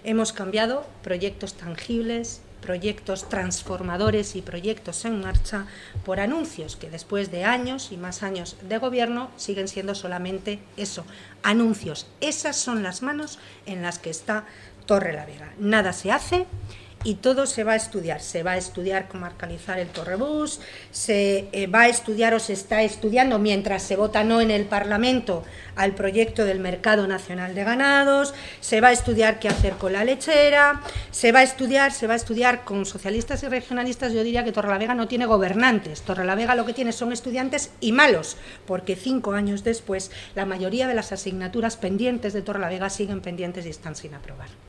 Hemos cambiado proyectos tangibles, proyectos transformadores y proyectos en marcha por anuncios que después de años y más años de gobierno siguen siendo solamente eso, anuncios. Esas son las manos en las que está Torrelavega. Nada se hace y todo se va a estudiar. Se va a estudiar comarcalizar el Torrebús, se va a estudiar o se está estudiando mientras se vota no en el Parlamento al proyecto del Mercado Nacional de Ganados, se va a estudiar qué hacer con la lechera, se va a estudiar con socialistas y regionalistas. Yo diría que Torrelavega no tiene gobernantes, Torrelavega lo que tiene son estudiantes y malos, porque 5 años después la mayoría de las asignaturas pendientes de Torrelavega siguen pendientes y están sin aprobar.